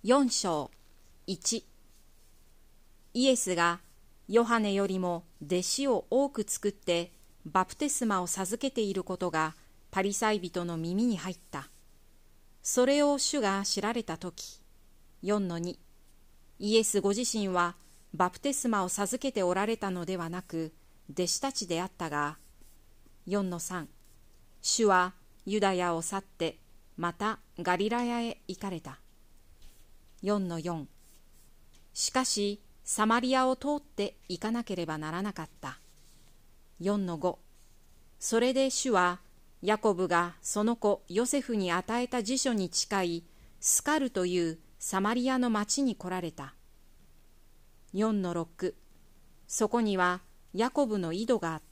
4章1。イエスがヨハネよりも弟子を多く作ってバプテスマを授けていることがパリサイ人の耳に入った。それを主が知られたとき、4-2。イエスご自身はバプテスマを授けておられたのではなく弟子たちであったが、4-3。主はユダヤを去ってまたガリラヤへ行かれた。4-4。しかしサマリアを通って行かなければならなかった。4-5。それで主はヤコブがその子ヨセフに与えた辞書に近いスカルというサマリアの町に来られた。4-6。そこにはヤコブの井戸があった。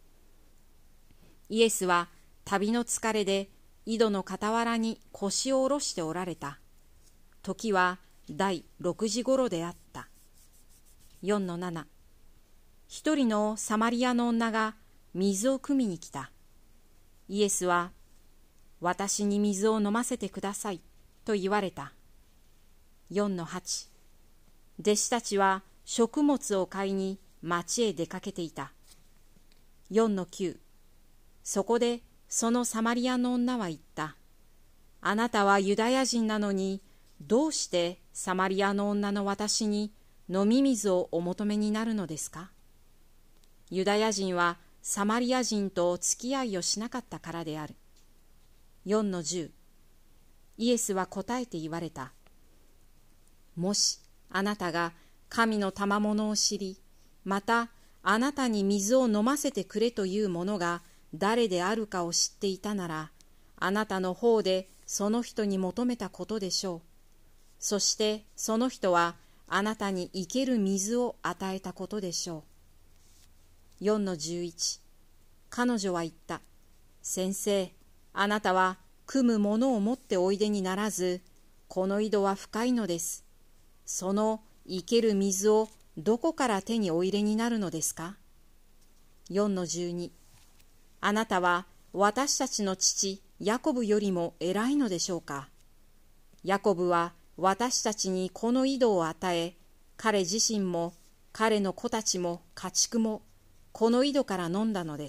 イエスは旅の疲れで井戸の傍らに腰を下ろしておられた。時は第6時ごろであった。4-7。一人のサマリアの女が水を汲みに来た。イエスは、私に水を飲ませてくださいと言われた。4-8。弟子たちは食物を買いに町へ出かけていた。4-9。そこでそのサマリアの女は言った。あなたはユダヤ人なのに、どうしてサマリアの女の私に飲み水をお求めになるのですか？ユダヤ人はサマリア人と付き合いをしなかったからである。4-10。イエスは答えて言われた。もしあなたが神の賜物を知り、またあなたに水を飲ませてくれというものが誰であるかを知っていたなら、あなたの方でその人に求めたことでしょう。そしてその人はあなたに生ける水を与えたことでしょう。4-11。彼女は言った。先生、あなたは汲むものを持っておいでにならず、この井戸は深いのです。その生ける水をどこから手にお入れになるのですか？ 4-12。あなたは私たちの父ヤコブよりも偉いのでしょうか？ヤコブは私たちにこの井戸を与え、彼自身も彼の子たちも家畜もこの井戸から飲んだのです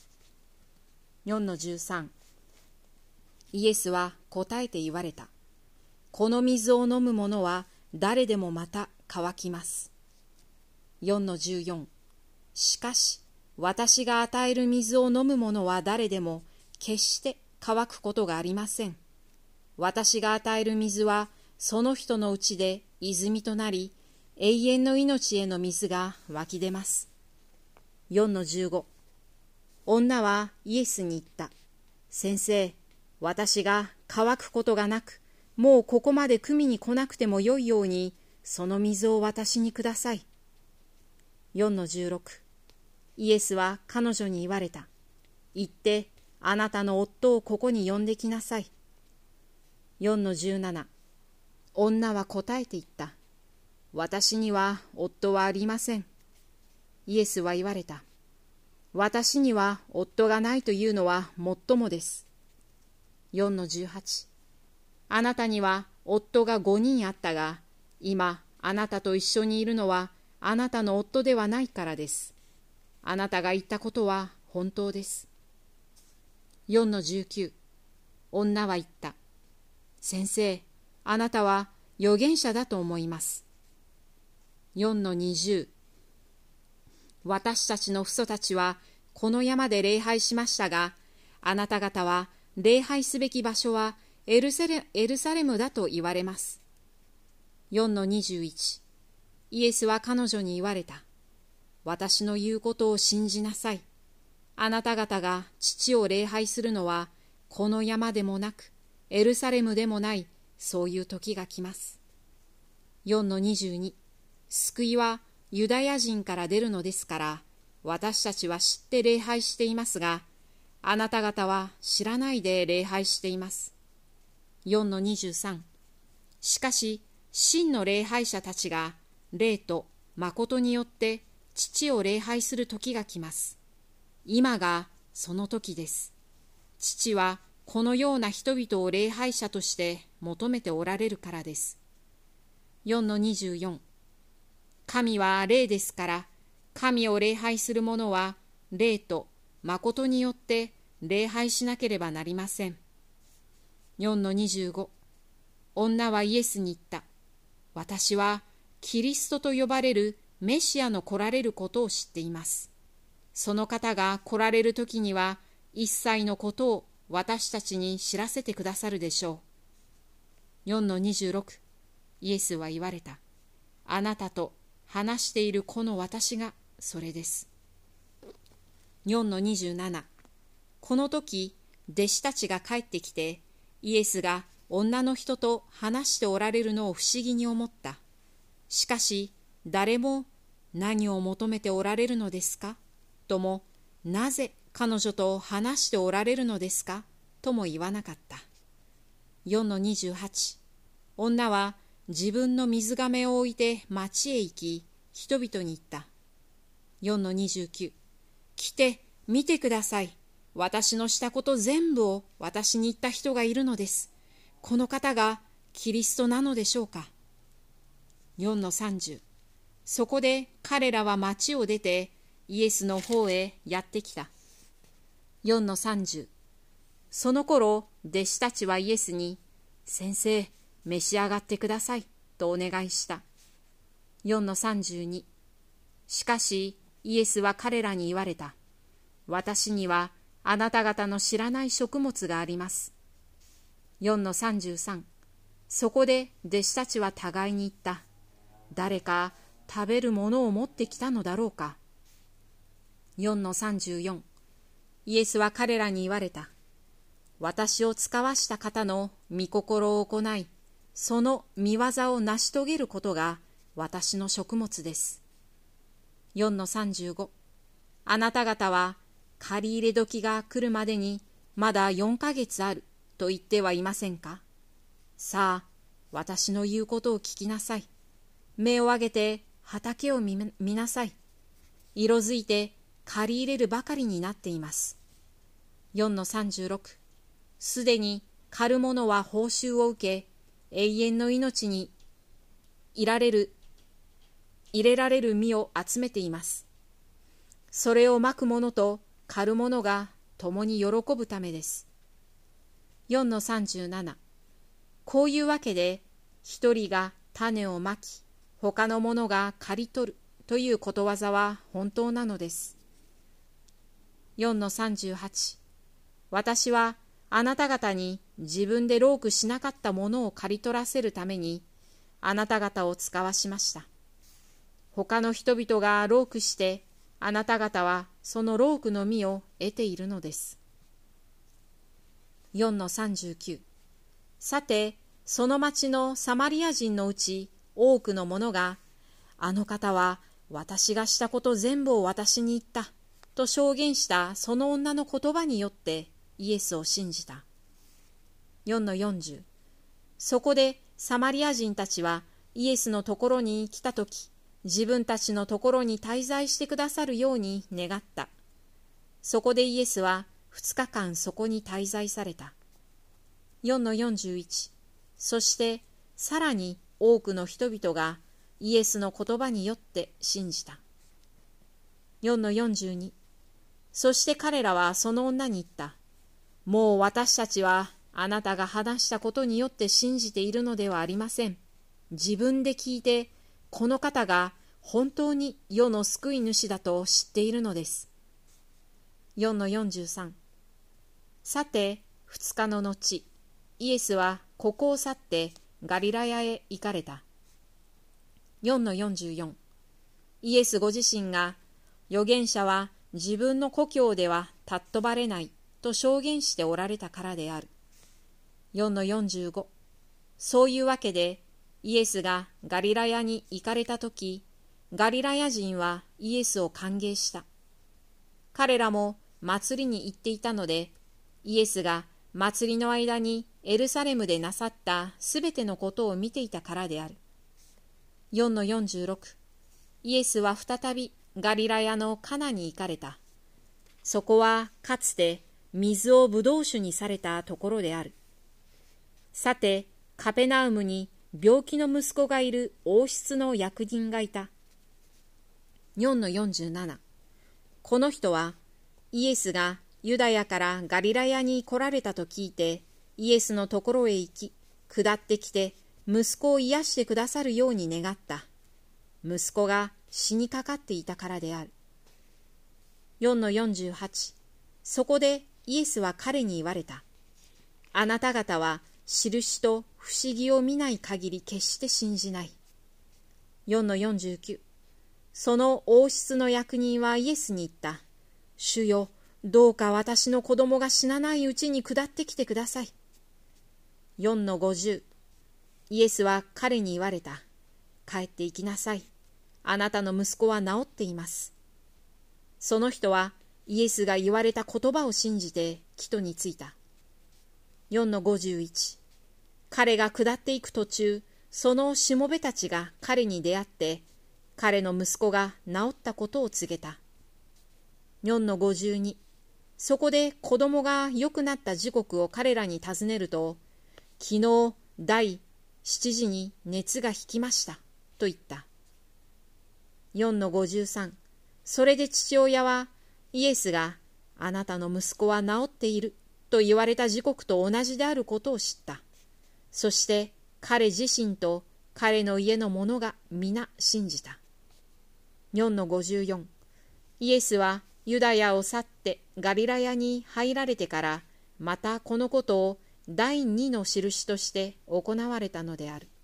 。4-13。イエスは答えて言われた。この水を飲む者は誰でもまた乾きます。4-14。しかし私が与える水を飲む者は誰でも決して乾くことがありません。私が与える水はその人のうちで泉となり、永遠の命への水が湧き出ます。4-15。女はイエスに言った。先生、私が乾くことがなく、もうここまで汲みに来なくてもよいように、その水を私にください。4-16。イエスは彼女に言われた。行って、あなたの夫をここに呼んできなさい。4-17。女は答えて言った。私には夫はありません。イエスは言われた。私には夫がないというのはもっともです。4-18。あなたには夫が5人あったが、今あなたと一緒にいるのはあなたの夫ではないからです。あなたが言ったことは本当です。4-19。女は言った。先生、あなたは預言者だと思います。4-20。私たちの父祖たちはこの山で礼拝しましたが、あなた方は礼拝すべき場所はエルサレムだと言われます。4-21。イエスは彼女に言われた。私の言うことを信じなさい。あなた方が父を礼拝するのはこの山でもなくエルサレムでもない、そういう時が来ます。4-22。救いはユダヤ人から出るのですから、私たちは知って礼拝していますが、あなた方は知らないで礼拝しています。4-23。しかし、真の礼拝者たちが、霊と誠によって父を礼拝する時が来ます。今がその時です。父はこのような人々を礼拝者として求めておられるからです。 4-24 神は霊ですから、神を礼拝する者は霊と誠によって礼拝しなければなりません。4-25女はイエスに言った。私はキリストと呼ばれるメシアの来られることを知っています。その方が来られる時には一切のことを私たちに知らせてくださるでしょう。4-26イエスは言われた。あなたと話しているこの私がそれです。4-27この時弟子たちが帰ってきて、イエスが女の人と話しておられるのを不思議に思った。しかし誰も何を求めておられるのですかとも、なぜ彼女と話しておられるのですかとも言わなかった。4-28女は自分の水がめを置いて町へ行き、人々に言った。4-29来て見てください。私のしたこと全部を私に言った人がいるのです。この方がキリストなのでしょうか。4-30そこで彼らは町を出てイエスの方へやってきた。4-30その頃弟子たちはイエスに、先生、召し上がってくださいとお願いした。4-32しかしイエスは彼らに言われた。私にはあなた方の知らない食物があります。4-33そこで弟子たちは互いに言った。誰か食べるものを持ってきたのだろうか。4-34イエスは彼らに言われた。私を使わした方の御心を行い、その御業を成し遂げることが私の食物です。4-35あなた方は借り入れ時が来るまでにまだ4ヶ月あると言ってはいませんか。さあ、私の言うことを聞きなさい。目を上げて畑を見なさい。色づいて借り入れるばかりになっています。4-36すでに狩る者は報酬を受け、永遠の命に入れられる実を集めています。それをまく者と狩る者が共に喜ぶためです。4-37こういうわけで、一人が種をまき、他の者が刈り取るということわざは本当なのです。4-38私はあなた方に自分で労苦しなかったものを刈り取らせるためにあなた方を使わしました。他の人々が労苦してあなた方はその労苦の実を得ているのです。4-39さてその町のサマリア人のうち多くの者が、あの方は私がしたこと全部を私に言ったと証言したその女の言葉によってイエスを信じた。4-40そこでサマリア人たちはイエスのところに来たとき、自分たちのところに滞在してくださるように願った。そこでイエスは2日間そこに滞在された。4-41そしてさらに多くの人々がイエスの言葉によって信じた。4-42そして彼らはその女に言った。もう私たちはあなたが話したことによって信じているのではありません。自分で聞いてこの方が本当に世の救い主だと知っているのです。4-43さて2日の後、イエスはここを去ってガリラヤへ行かれた。4-44イエスご自身が、預言者は自分の故郷では尊ばれないと証言しておられたからである。4-45そういうわけでイエスがガリラヤに行かれたとき、ガリラヤ人はイエスを歓迎した。彼らも祭りに行っていたので、イエスが祭りの間にエルサレムでなさったすべてのことを見ていたからである。4-46イエスは再びガリラヤのカナに行かれた。そこはかつて水をブドウ酒にされたところである。さてカペナウムに病気の息子がいる王室の役人がいた。4-47 この人はイエスがユダヤからガリラヤに来られたと聞いて、イエスのところへ行き、下ってきて息子を癒してくださるように願った。息子が死にかかっていたからである。4-48そこでイエスは彼に言われた。あなた方は印と不思議を見ない限り決して信じない。4-49その王室の役人はイエスに言った。主よ、どうか私の子供が死なないうちに下ってきてください。4-50イエスは彼に言われた。帰って行きなさい。あなたの息子は治っています。その人はイエスが言われた言葉を信じて帰途に着いた。4-51彼が下っていく途中、そのしもべたちが彼に出会って、彼の息子が治ったことを告げた。4-52そこで子供が良くなった時刻を彼らに尋ねると、昨日第7時に熱が引きましたと言った。4-53それで父親はイエスがあなたの息子は治っていると言われた時刻と同じであることを知った。そして彼自身と彼の家の者が皆信じた。4-54イエスはユダヤを去ってガリラヤに入られてから、またこのことを第二の印として行われたのである。